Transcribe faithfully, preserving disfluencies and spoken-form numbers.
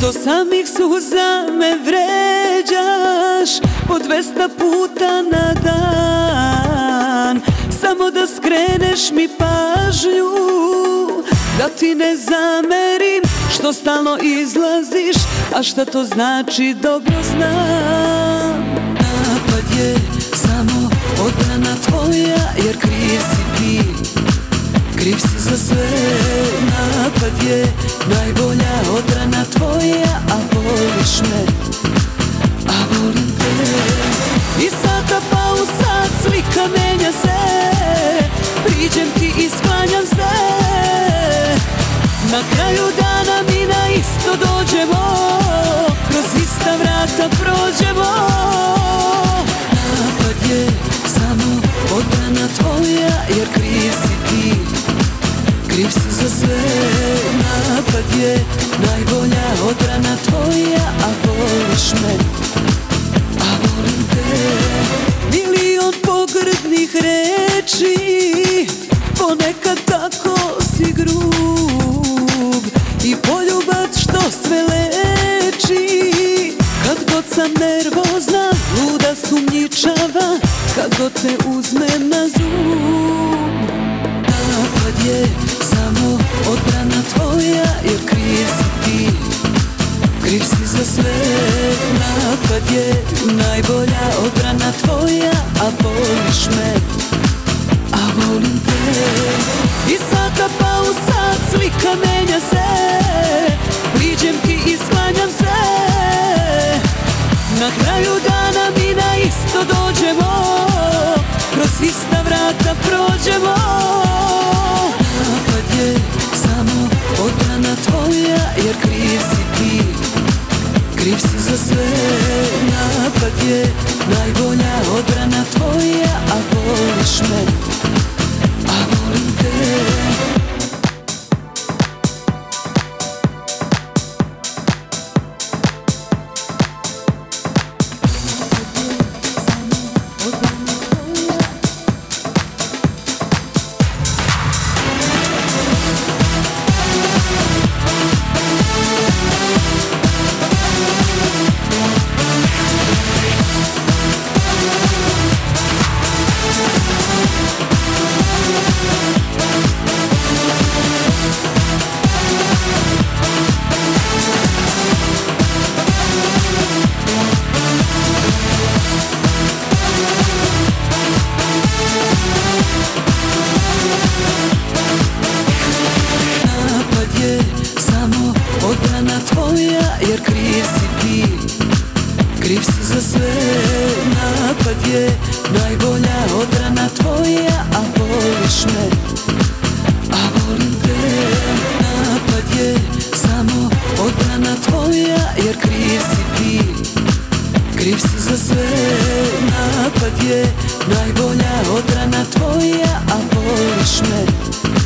Do samih suza me vređaš po dvesta puta na dan, samo da skreneš mi pažnju, da ti ne zamerim što stalno izlaziš, a šta to znači dobro znam. Napad je samo odbrana tvoja, jer kriv si ti, kriv si za sve. Napad je najbolja odbrana tvoja, a voliš me, a volim te. I sata pa u sat slika menja se, priđem ti i sklanjam se, na kraju dana mi na isto dođemo, kroz ista vrata prođemo. Napad je samo odbrana tvoja, jer kriv si ti, kriv si za sve. Napad je najbolja odbrana tvoja, a voliš me, a volim te. Milion pogrdnih reči, ponekad tako si grub, i poljubac što sve leči. Kad god sam nervozna, luda sumnjičava, kad god te uzmem na zub. Napad je samo odbrana tvoja, jer kriv si ti, kriv si za sve. Napad je najbolja odbrana tvoja, a voliš me, a volim te. I sata pa u sat slika menja se, priđem ti i sklanjam se, na kraju dana mi na isto dođemo, kroz ista vrata prođemo. Napad je samo odbrana tvoja, jer kriv si ti, kriv si za sve. Napad je najbolja odbrana tvoja, a voliš me, a volim te. Odbrana tvoja, jer kriv si ti, kriv si za sve. Napad je najbolja odbrana tvoja, a voliš me, a volim te. Napad je samo odbrana tvoja, jer kriv si ti, kriv si za sve. Napad je najbolja odbrana tvoja, a voliš me,